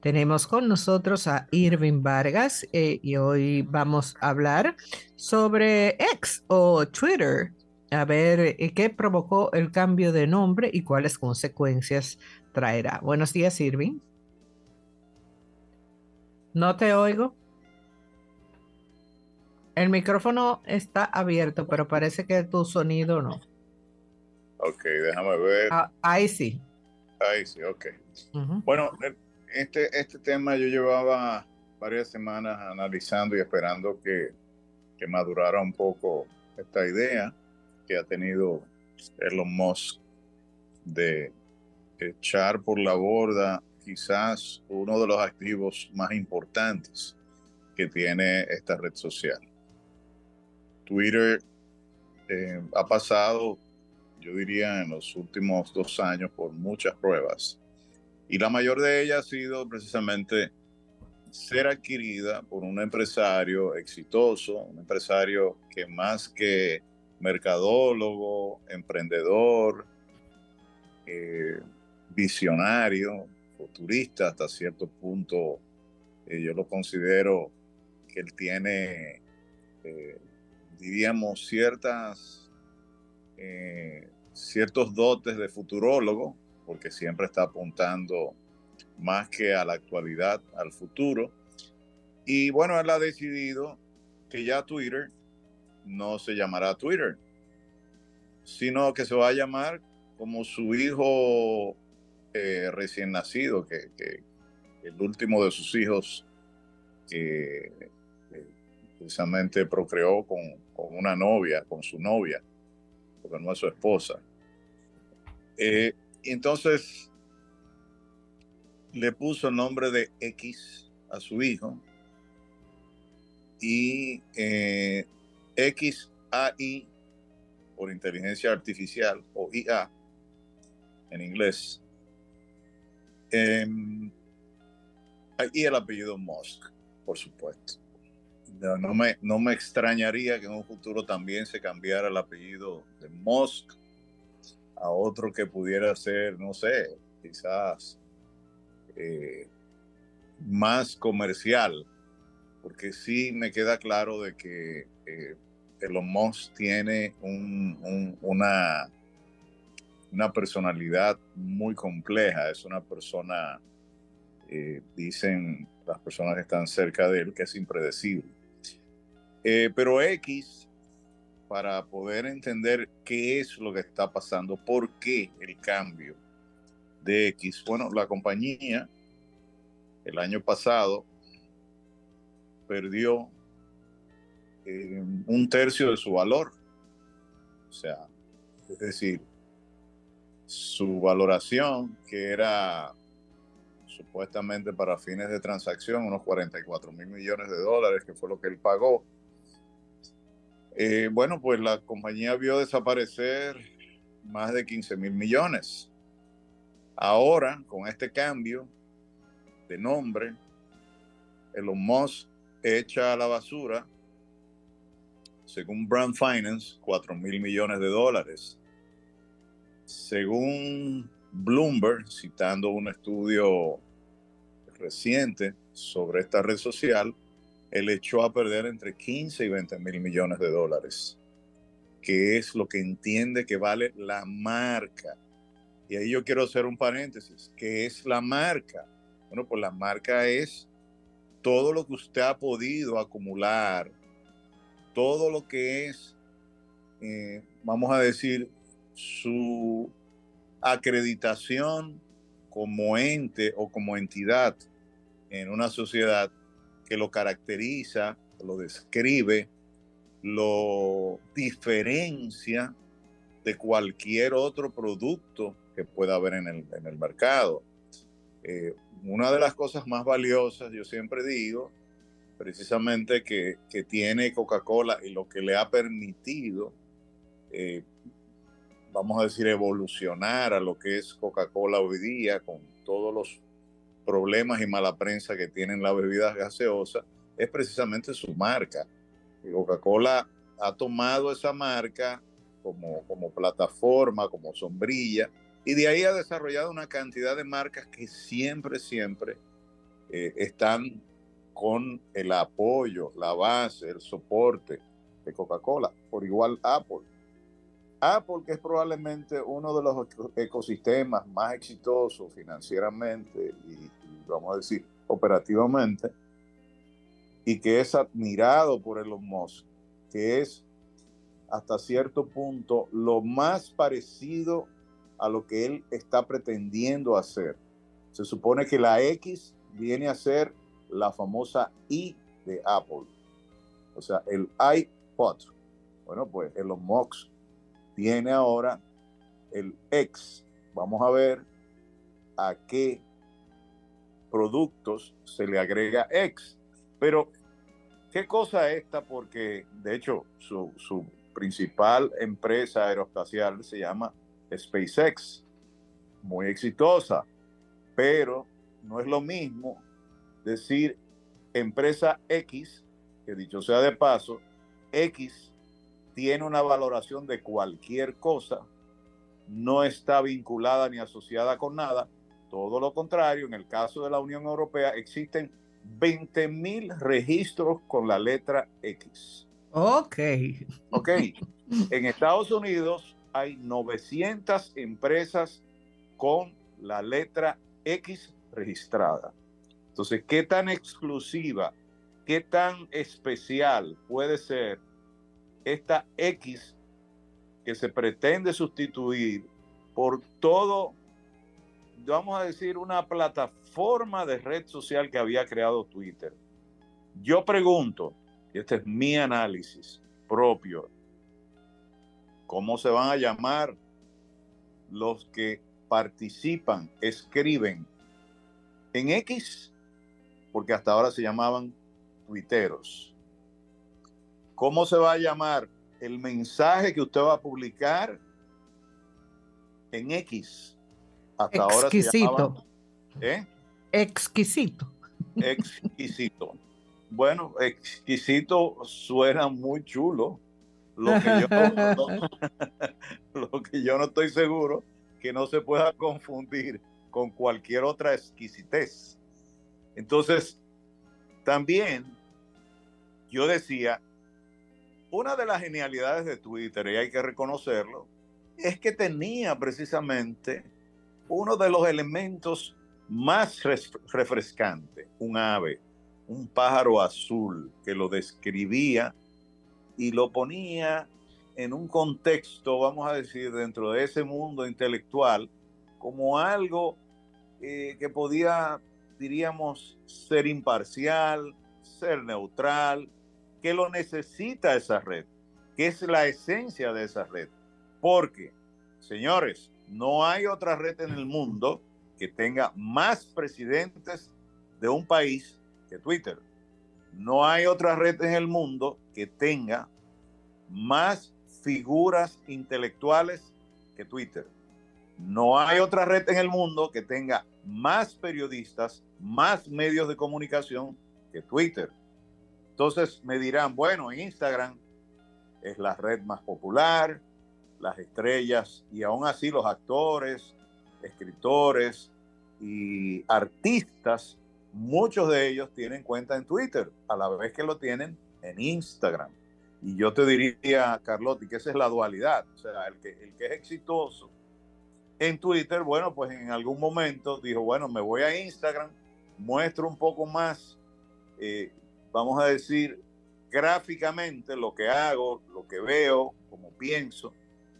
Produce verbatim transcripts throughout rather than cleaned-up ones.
Tenemos con nosotros a Irving Vargas eh, y hoy vamos a hablar sobre X o Twitter. A ver eh, qué provocó el cambio de nombre y cuáles consecuencias traerá. Buenos días, Irving. No te oigo. El micrófono está abierto, pero parece que tu sonido no. Ok, déjame ver. Ah, ahí sí. Ahí sí, ok. Ujú. Bueno, el- este, este tema yo llevaba varias semanas analizando y esperando que, que madurara un poco esta idea que ha tenido Elon Musk de echar por la borda quizás uno de los activos más importantes que tiene esta red social. Twitter eh, ha pasado, yo diría, en los últimos dos años por muchas pruebas. Y la mayor de ellas ha sido precisamente ser adquirida por un empresario exitoso, un empresario que más que mercadólogo, emprendedor, eh, visionario, futurista hasta cierto punto, eh, yo lo considero que él tiene, eh, diríamos, ciertas, eh, ciertos dotes de futurólogo, porque siempre está apuntando más que a la actualidad, al futuro. Y bueno, él ha decidido que ya Twitter no se llamará Twitter, sino que se va a llamar como su hijo eh, recién nacido, que, que, el último de sus hijos que eh, precisamente procreó con, con, una novia, con su novia, porque no es su esposa. Eh, entonces le puso el nombre de X a su hijo y eh, X A I por inteligencia artificial o I A en inglés, eh, y el apellido Musk, por supuesto. No, no, me, no me extrañaría que en un futuro también se cambiara el apellido de Musk a otro que pudiera ser, no sé, quizás eh, más comercial, porque sí me queda claro de que eh, Elon Musk tiene un, un, una, una personalidad muy compleja, es una persona, eh, dicen las personas que están cerca de él, que es impredecible. Eh, pero X, para poder entender qué es lo que está pasando, por qué el cambio de X, bueno, la compañía el año pasado perdió eh, un tercio de su valor, o sea, es decir, su valoración, que era supuestamente para fines de transacción, unos cuarenta y cuatro mil millones de dólares, que fue lo que él pagó. Eh, bueno, pues la compañía vio desaparecer más de quince mil millones. Ahora, con este cambio de nombre, Elon Musk echa a la basura, según Brand Finance, cuatro mil millones de dólares. Según Bloomberg, citando un estudio reciente sobre esta red social, él echó a perder entre quince y veinte mil millones de dólares, que es lo que entiende que vale la marca. Y ahí yo quiero hacer un paréntesis. ¿Qué es la marca? Bueno, pues la marca es todo lo que usted ha podido acumular, todo lo que es, eh, vamos a decir, su acreditación como ente o como entidad en una sociedad que lo caracteriza, lo describe, lo diferencia de cualquier otro producto que pueda haber en el, en el mercado. Eh, una de las cosas más valiosas, yo siempre digo, precisamente que, que tiene Coca-Cola y lo que le ha permitido, eh, vamos a decir, evolucionar a lo que es Coca-Cola hoy día, con todos los problemas y mala prensa que tienen las bebidas gaseosas, es precisamente su marca. Y Coca-Cola ha tomado esa marca como, como plataforma, como sombrilla, y de ahí ha desarrollado una cantidad de marcas que siempre, siempre eh, están con el apoyo, la base, el soporte de Coca-Cola. Por igual Apple. Apple, que es probablemente uno de los ecosistemas más exitosos financieramente y, y vamos a decir operativamente, y que es admirado por Elon Musk, que es hasta cierto punto lo más parecido a lo que él está pretendiendo hacer. Se supone que la X viene a ser la famosa I de Apple, o sea, el iPod. Bueno, pues Elon Musk tiene ahora el X. Vamos a ver a qué productos se le agrega X. Pero, ¿qué cosa es esta? Porque, de hecho, su, su principal empresa aeroespacial se llama SpaceX. Muy exitosa. Pero no es lo mismo decir empresa X, que dicho sea de paso, X tiene una valoración de cualquier cosa, no está vinculada ni asociada con nada. Todo lo contrario, en el caso de la Unión Europea existen veinte mil registros con la letra X. Ok. Ok. En Estados Unidos hay novecientas empresas con la letra X registrada. Entonces, ¿qué tan exclusiva, qué tan especial puede ser esta X que se pretende sustituir por todo, vamos a decir, una plataforma de red social que había creado Twitter? Yo pregunto, y este es mi análisis propio, ¿cómo se van a llamar los que participan, escriben en X? Porque hasta ahora se llamaban tuiteros. ¿Cómo se va a llamar el mensaje que usted va a publicar en X? Hasta ahora se llamaban, ¿eh? Exquisito. Exquisito. Bueno, exquisito suena muy chulo. Lo que yo no, lo que yo no estoy seguro que no se pueda confundir con cualquier otra exquisitez. Entonces, también yo decía, una de las genialidades de Twitter, y hay que reconocerlo, es que tenía precisamente uno de los elementos más refrescantes, un ave, un pájaro azul que lo describía y lo ponía en un contexto, vamos a decir, dentro de ese mundo intelectual, como algo eh, que podía, diríamos, ser imparcial, ser neutral, que lo necesita esa red, que es la esencia de esa red. Porque, señores, no hay otra red en el mundo que tenga más presidentes de un país que Twitter. No hay otra red en el mundo que tenga más figuras intelectuales que Twitter. No hay otra red en el mundo que tenga más periodistas, más medios de comunicación que Twitter. Entonces me dirán, bueno, Instagram es la red más popular, las estrellas y aún así los actores, escritores y artistas, muchos de ellos tienen cuenta en Twitter, a la vez que lo tienen en Instagram. Y yo te diría, Carlotti, que esa es la dualidad. O sea, el que, el que es exitoso en Twitter, bueno, pues en algún momento dijo, bueno, me voy a Instagram, muestro un poco más, eh, vamos a decir, gráficamente lo que hago, lo que veo, como pienso.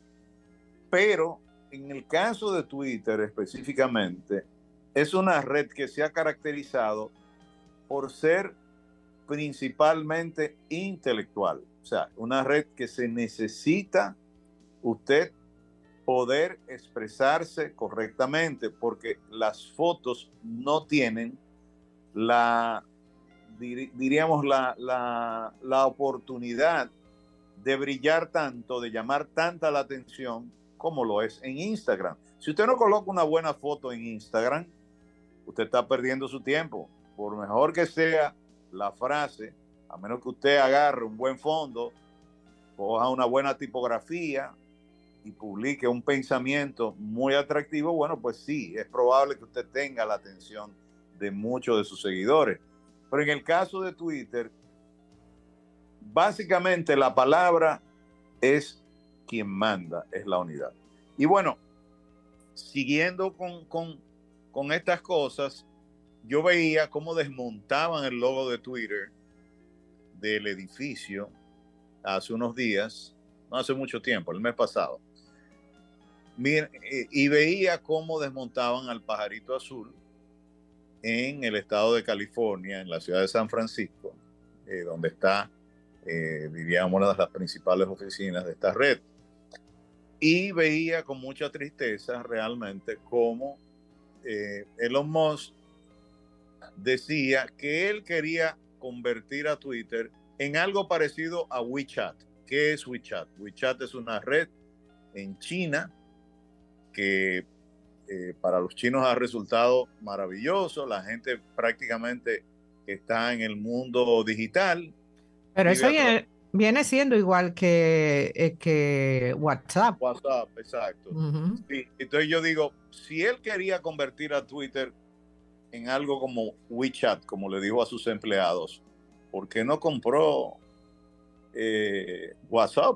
Pero en el caso de Twitter específicamente, es una red que se ha caracterizado por ser principalmente intelectual. O sea, una red que se necesita usted poder expresarse correctamente, porque las fotos no tienen la, dir, diríamos, la, la, la oportunidad de brillar tanto, de llamar tanta la atención como lo es en Instagram. Si usted no coloca una buena foto en Instagram, usted está perdiendo su tiempo. Por mejor que sea la frase, a menos que usted agarre un buen fondo, coja una buena tipografía y publique un pensamiento muy atractivo, bueno, pues sí, es probable que usted tenga la atención de muchos de sus seguidores. Pero en el caso de Twitter, básicamente la palabra es quien manda, es la unidad. Y bueno, siguiendo con, con, con estas cosas, yo veía cómo desmontaban el logo de Twitter del edificio hace unos días, no hace mucho tiempo, el mes pasado. Y veía cómo desmontaban al pajarito azul en el estado de California, en la ciudad de San Francisco, eh, donde está, eh, diríamos, una de las principales oficinas de esta red. Y veía con mucha tristeza realmente cómo eh, Elon Musk decía que él quería convertir a Twitter en algo parecido a WeChat. ¿Qué es WeChat? WeChat es una red en China que eh, para los chinos ha resultado maravilloso. La gente prácticamente está en el mundo digital. Pero eso viene, viene siendo igual que, eh, que WhatsApp. WhatsApp, exacto. Uh-huh. Sí, entonces yo digo, si él quería convertir a Twitter en algo como WeChat, como le dijo a sus empleados, ¿por qué no compró eh, WhatsApp?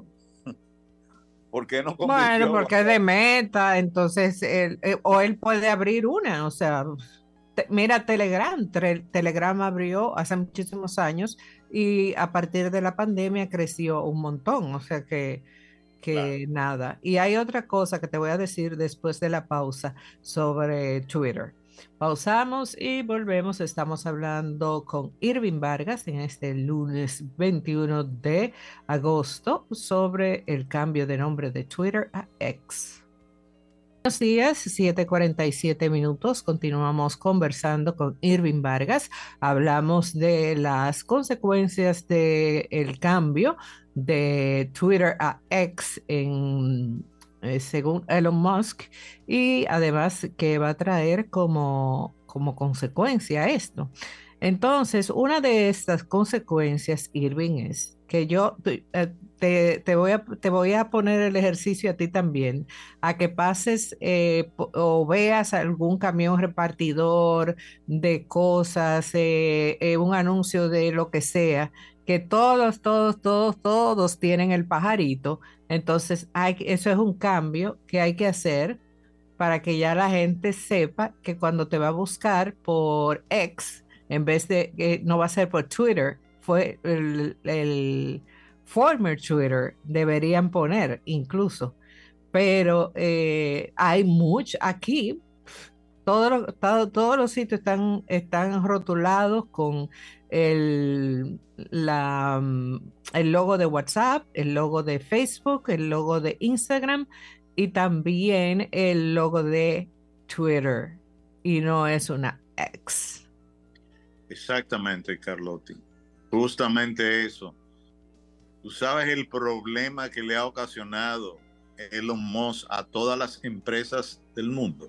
¿Por qué no convirtió? Bueno, porque es de Meta, entonces, él, eh, o él puede abrir una, o sea, te, mira Telegram, Tre, Telegram abrió hace muchísimos años y a partir de la pandemia creció un montón, o sea que, que claro. Nada. Y hay otra cosa que te voy a decir después de la pausa sobre Twitter. Pausamos y volvemos. Estamos hablando con Irving Vargas en este lunes veintiuno de agosto sobre el cambio de nombre de Twitter a X. Buenos días, siete cuarenta y siete minutos. Continuamos conversando con Irving Vargas. Hablamos de las consecuencias del cambio de Twitter a X en Eh, según Elon Musk, y además que va a traer como, como consecuencia esto. Entonces, una de estas consecuencias, Irving, es que yo eh, te, te, voy a, te voy a poner el ejercicio a ti también, a que pases eh, o veas algún camión repartidor de cosas, eh, eh, un anuncio de lo que sea, que todos, todos, todos, todos tienen el pajarito. Entonces, hay, eso es un cambio que hay que hacer para que ya la gente sepa que cuando te va a buscar por X, en vez de que no va a ser por Twitter, fue el, el former Twitter, deberían poner incluso. Pero eh, hay mucho aquí. Todos los, todo, todos los sitios están, están rotulados con el, la, el logo de WhatsApp, el logo de Facebook, el logo de Instagram y también el logo de Twitter. Y no es una X. Exactamente, Carlotti. Justamente eso. Tú sabes el problema que le ha ocasionado Elon Musk a todas las empresas del mundo,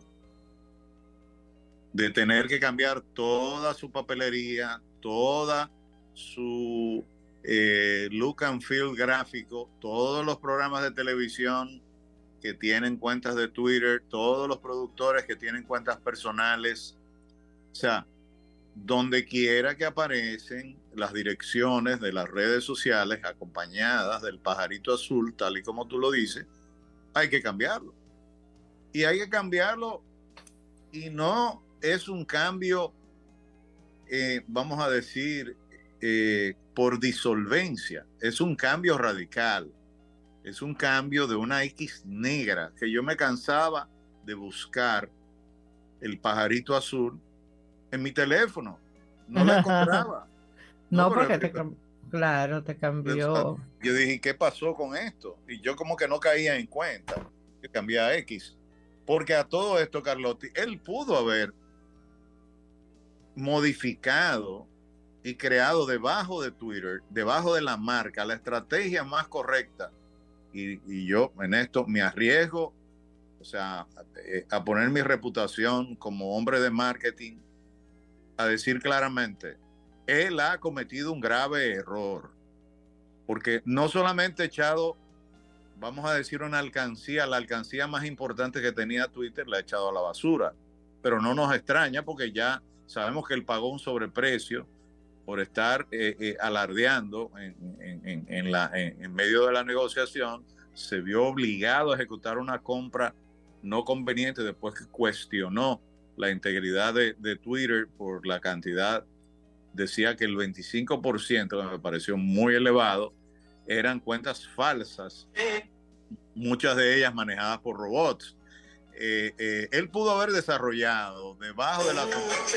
de tener que cambiar toda su papelería, toda su eh, look and feel gráfico, todos los programas de televisión que tienen cuentas de Twitter, todos los productores que tienen cuentas personales. O sea, donde quiera que aparecen las direcciones de las redes sociales acompañadas del pajarito azul, tal y como tú lo dices, hay que cambiarlo. Y hay que cambiarlo y no es un cambio, eh, vamos a decir, eh, por disolvencia. Es un cambio radical. Es un cambio de una X negra, que yo me cansaba de buscar el pajarito azul en mi teléfono. No la encontraba. No, no porque te, claro, te cambió. Yo dije, ¿qué pasó con esto? Y yo como que no caía en cuenta que cambié a X. Porque a todo esto, Carlotti, él pudo haber modificado y creado debajo de Twitter, debajo de la marca, la estrategia más correcta. Y, y yo en esto me arriesgo, o sea, a, a poner mi reputación como hombre de marketing, a decir claramente, él ha cometido un grave error, porque no solamente ha echado, vamos a decir, una alcancía, la alcancía más importante que tenía Twitter la ha echado a la basura, pero no nos extraña porque ya Sabemos que él pagó un sobreprecio por estar eh, eh, alardeando en, en, en, en, la, en, en medio de la negociación. Se vio obligado a ejecutar una compra no conveniente después que cuestionó la integridad de, de Twitter por la cantidad. Decía que el veinticinco por ciento, que me pareció muy elevado, eran cuentas falsas, muchas de ellas manejadas por robots. Eh, eh, él pudo haber desarrollado debajo de la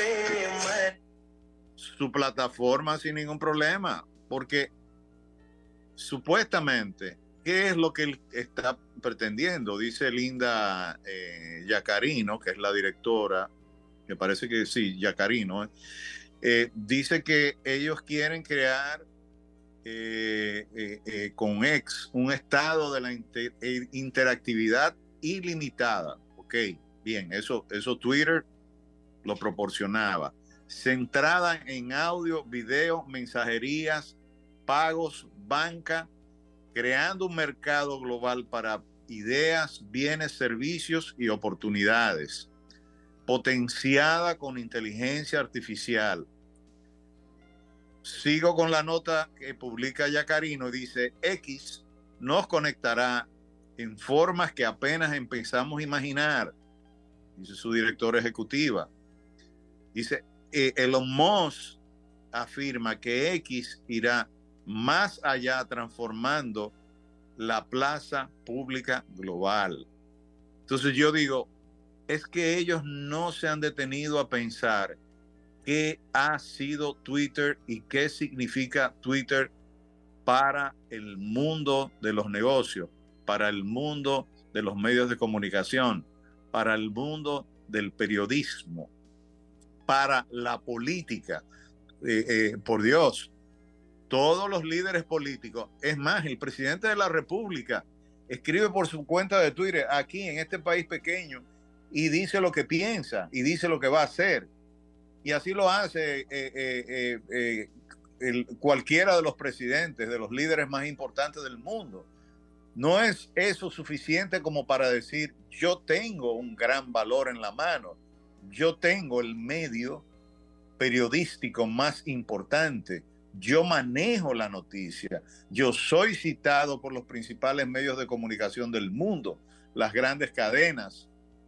su plataforma sin ningún problema, porque supuestamente, ¿qué es lo que él está pretendiendo? Dice Linda eh, Yaccarino, que es la directora, me parece que sí, Yaccarino, eh, eh, dice que ellos quieren crear eh, eh, eh, con X un estado de la inter interactividad ilimitada. Ok, bien, eso, eso Twitter lo proporcionaba. Centrada en audio, video, mensajerías, pagos, banca, creando un mercado global para ideas, bienes, servicios y oportunidades, potenciada con inteligencia artificial. Sigo con la nota que publica Yaccarino, dice: X nos conectará en formas que apenas empezamos a imaginar, dice su directora ejecutiva. Dice, eh, Elon Musk afirma que X irá más allá, transformando la plaza pública global. Entonces yo digo, es que ellos no se han detenido a pensar qué ha sido Twitter y qué significa Twitter para el mundo de los negocios, para el mundo de los medios de comunicación, para el mundo del periodismo, para la política. Eh, eh, por Dios, todos los líderes políticos, es más, el presidente de la República escribe por su cuenta de Twitter aquí en este país pequeño y dice lo que piensa y dice lo que va a hacer. Y así lo hace eh, eh, eh, eh, el, cualquiera de los presidentes, de los líderes más importantes del mundo. No es eso suficiente como para decir, yo tengo un gran valor en la mano, yo tengo el medio periodístico más importante, yo manejo la noticia, yo soy citado por los principales medios de comunicación del mundo, las grandes cadenas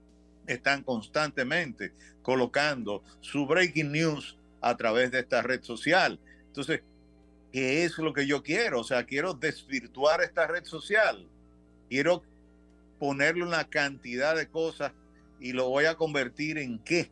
están constantemente colocando su breaking news a través de esta red social. Entonces, ¿qué es lo que yo quiero? O sea, quiero desvirtuar esta red social, quiero ponerle una cantidad de cosas y lo voy a convertir en qué,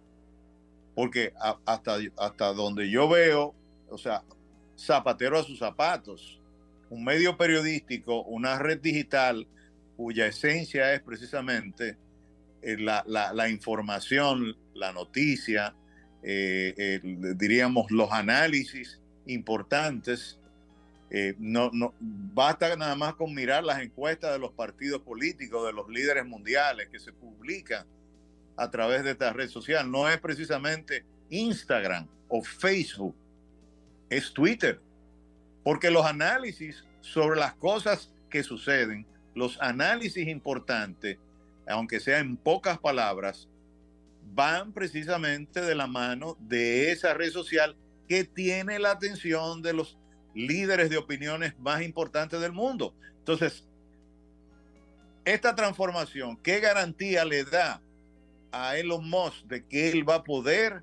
porque a, hasta, hasta donde yo veo, o sea, zapatero a sus zapatos, un medio periodístico, una red digital cuya esencia es precisamente eh, la, la, la información, la noticia, eh, eh, diríamos los análisis importantes. Eh, no, no, basta nada más con mirar las encuestas de los partidos políticos, de los líderes mundiales que se publican a través de esta red social. No es precisamente Instagram o Facebook, es Twitter, porque los análisis sobre las cosas que suceden, los análisis importantes, aunque sea en pocas palabras, van precisamente de la mano de esa red social que tiene la atención de los líderes de opiniones más importantes del mundo. Entonces, esta transformación, ¿qué garantía le da a Elon Musk de que él va a poder,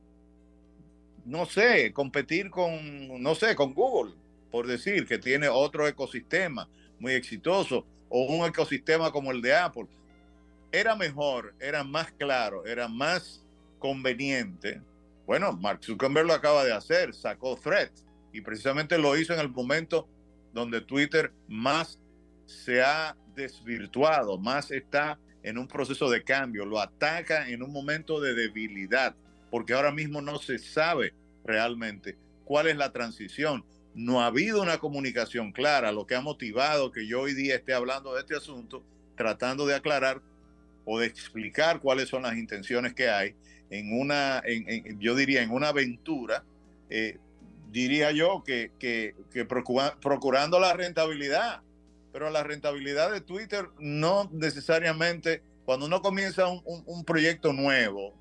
no sé, competir con, no sé, con Google, por decir que tiene otro ecosistema muy exitoso, o un ecosistema como el de Apple? Era mejor, era más claro, era más conveniente. Bueno, Mark Zuckerberg lo acaba de hacer, sacó Threads, y precisamente lo hizo en el momento donde Twitter más se ha desvirtuado, más está en un proceso de cambio, lo ataca en un momento de debilidad, porque ahora mismo no se sabe realmente cuál es la transición. No ha habido una comunicación clara, lo que ha motivado que yo hoy día esté hablando de este asunto, tratando de aclarar o de explicar cuáles son las intenciones que hay en una, en, en, yo diría, en una aventura, eh, diría yo que, que, que procura, procurando la rentabilidad, pero la rentabilidad de Twitter no necesariamente, cuando uno comienza un, un, un proyecto nuevo,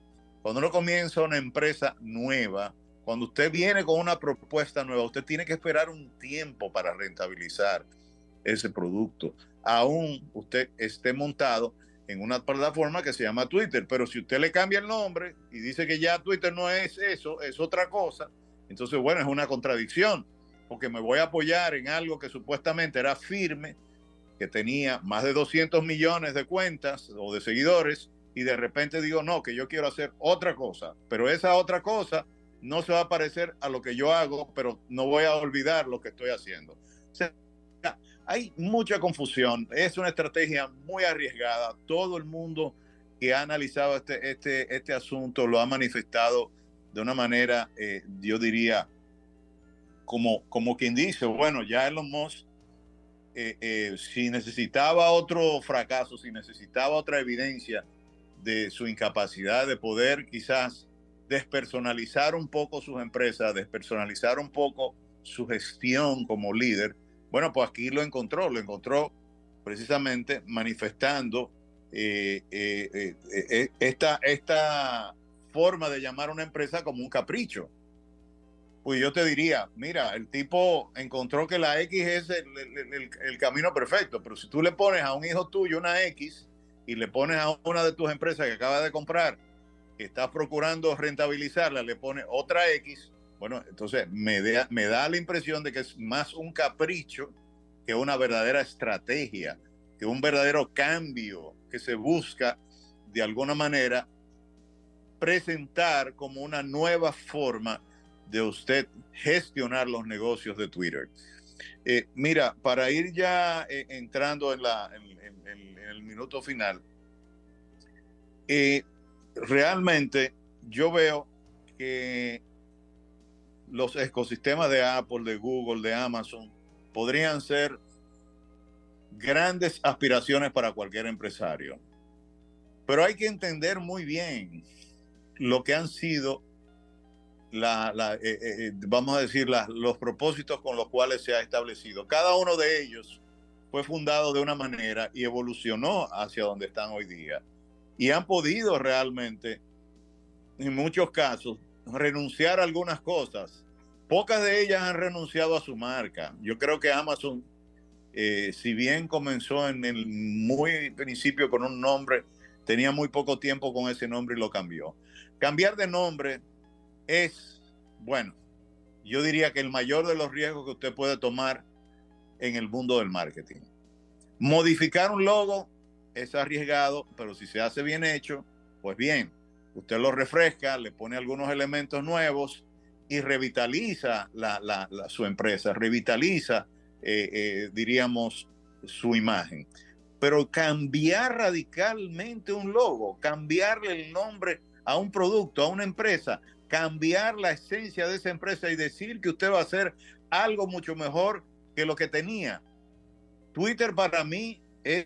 Cuando uno comienza una empresa nueva, cuando usted viene con una propuesta nueva, usted tiene que esperar un tiempo para rentabilizar ese producto. Aún usted esté montado en una plataforma que se llama Twitter, pero si usted le cambia el nombre y dice que ya Twitter no es eso, es otra cosa, entonces, bueno, es una contradicción, porque me voy a apoyar en algo que supuestamente era firme, que tenía más de doscientos millones de cuentas o de seguidores, y de repente digo, no, que yo quiero hacer otra cosa, pero esa otra cosa no se va a parecer a lo que yo hago, pero no voy a olvidar lo que estoy haciendo. O sea, hay mucha confusión, es una estrategia muy arriesgada. Todo el mundo que ha analizado este, este, este asunto lo ha manifestado de una manera, eh, yo diría, como, como quien dice, bueno, ya Elon Musk, eh, eh, si necesitaba otro fracaso, si necesitaba otra evidencia de su incapacidad de poder quizás despersonalizar un poco sus empresas, despersonalizar un poco su gestión como líder, bueno, pues aquí lo encontró, lo encontró precisamente manifestando eh, eh, eh, eh, esta, esta forma de llamar a una empresa como un capricho. Pues yo te diría, mira, el tipo encontró que la X es el, el, el, el camino perfecto, pero si tú le pones a un hijo tuyo una X y le pones a una de tus empresas que acabas de comprar, que estás procurando rentabilizarla, le pones otra X, bueno, entonces me, de, me da la impresión de que es más un capricho que una verdadera estrategia, que un verdadero cambio que se busca de alguna manera presentar como una nueva forma de usted gestionar los negocios de Twitter. Eh, mira, para ir ya eh, entrando en, la, en, en, en, en el minuto final, eh, realmente yo veo que los ecosistemas de Apple, de Google, de Amazon, podrían ser grandes aspiraciones para cualquier empresario. Pero hay que entender muy bien lo que han sido, la, la, eh, eh, vamos a decir, la, los propósitos con los cuales se ha establecido. Cada uno de ellos fue fundado de una manera y evolucionó hacia donde están hoy día. Y han podido realmente, en muchos casos, renunciar a algunas cosas. Pocas de ellas han renunciado a su marca. Yo creo que Amazon, eh, si bien comenzó en el muy principio con un nombre, tenía muy poco tiempo con ese nombre y lo cambió. Cambiar de nombre es, bueno, yo diría que el mayor de los riesgos que usted puede tomar en el mundo del marketing. Modificar un logo es arriesgado, pero si se hace bien hecho, pues bien, usted lo refresca, le pone algunos elementos nuevos y revitaliza la, la, la, su empresa, revitaliza, eh, eh, diríamos, su imagen. Pero cambiar radicalmente un logo, cambiarle el nombre a un producto, a una empresa, cambiar la esencia de esa empresa y decir que usted va a hacer algo mucho mejor que lo que tenía. Twitter para mí es,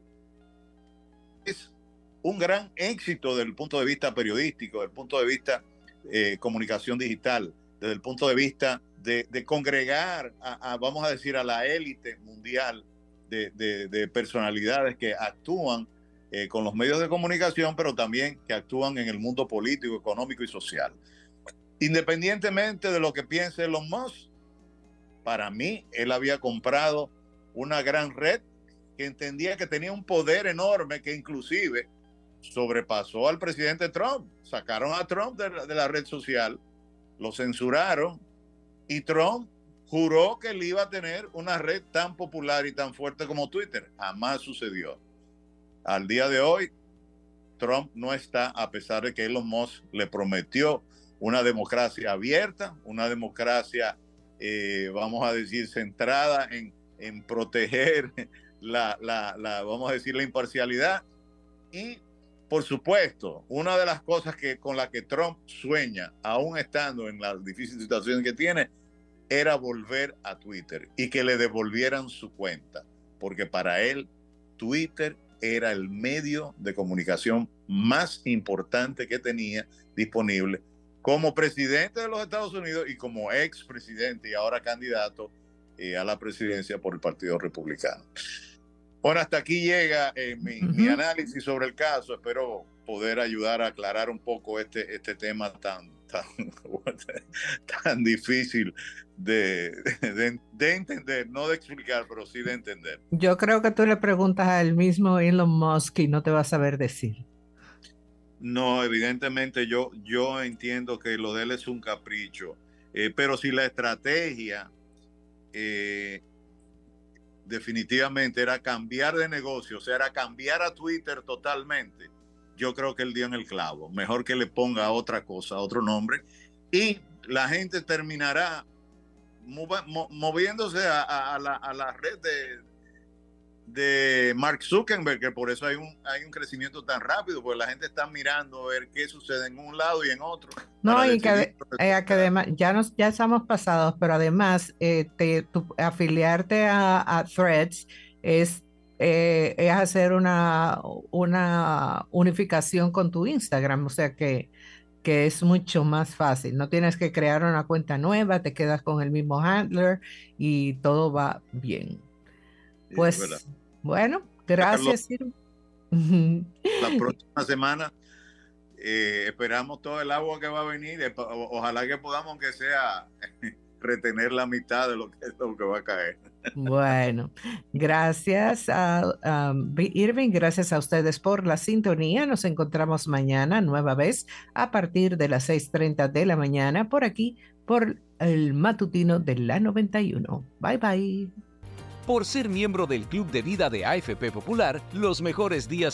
es un gran éxito desde el punto de vista periodístico, desde el punto de vista eh, comunicación digital, desde el punto de vista de, de congregar, a, a, vamos a decir, a la élite mundial de, de, de personalidades que actúan eh, con los medios de comunicación, pero también que actúan en el mundo político, económico y social. Independientemente de lo que piense Elon Musk, para mí, él había comprado una gran red que entendía que tenía un poder enorme que inclusive sobrepasó al presidente Trump. Sacaron a Trump de la, de la red social, lo censuraron y Trump juró que él iba a tener una red tan popular y tan fuerte como Twitter. Jamás sucedió. Al día de hoy, Trump no está, a pesar de que Elon Musk le prometió una democracia abierta, una democracia, eh, vamos a decir, centrada en, en proteger la, la, la, vamos a decir, la imparcialidad. Y, por supuesto, una de las cosas que, con la que Trump sueña, aún estando en la difícil situación que tiene, era volver a Twitter y que le devolvieran su cuenta, porque para él Twitter era el medio de comunicación más importante que tenía disponible como presidente de los Estados Unidos y como expresidente y ahora candidato eh, a la presidencia por el Partido Republicano. Bueno, hasta aquí llega eh, mi, Uh-huh. mi análisis sobre el caso. Espero poder ayudar a aclarar un poco este, este tema tan, tan, tan difícil de, de, de entender, no de explicar, pero sí de entender. Yo creo que tú le preguntas al mismo Elon Musk y no te va a saber decir. No, evidentemente yo, yo entiendo que lo de él es un capricho, eh, pero si la estrategia eh, definitivamente era cambiar de negocio, o sea, era cambiar a Twitter totalmente, yo creo que él dio en el clavo. Mejor que le ponga otra cosa, otro nombre, y la gente terminará mov moviéndose a, a, a, la, a la red de, de Mark Zuckerberg, que por eso hay un, hay un crecimiento tan rápido, porque la gente está mirando a ver qué sucede en un lado y en otro. No, y que, eh, que además, ya, nos, ya estamos pasados, pero además eh, te, tu, afiliarte a, a Threads es, eh, es hacer una, una unificación con tu Instagram, o sea que, que es mucho más fácil. No tienes que crear una cuenta nueva, te quedas con el mismo handler y todo va bien. Pues bueno, gracias, Irma. La próxima semana eh, esperamos todo el agua que va a venir. O, ojalá que podamos, aunque sea, retener la mitad de lo que, lo que va a caer. Bueno, gracias a um, Irving, gracias a ustedes por la sintonía. Nos encontramos mañana nueva vez a partir de las seis treinta de la mañana por aquí, por el matutino de la noventa y uno. Bye bye. Por ser miembro del Club de Vida de A F P Popular, los mejores días